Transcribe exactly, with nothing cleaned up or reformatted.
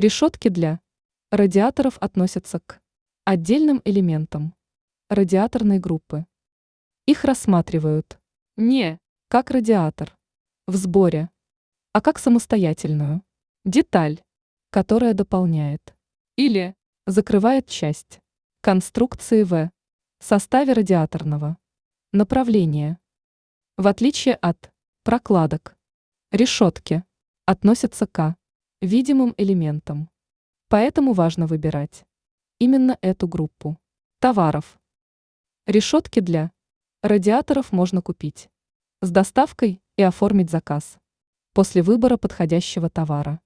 Решетки для радиаторов относятся к отдельным элементам радиаторной группы. Их рассматривают не как радиатор в сборе, а как самостоятельную деталь, которая дополняет или закрывает часть конструкции в составе радиаторного направления. В отличие от прокладок, решетки относятся к видимым элементам. Поэтому важно выбирать именно эту группу товаров. Решетки для радиаторов можно купить с доставкой и оформить заказ после выбора подходящего товара.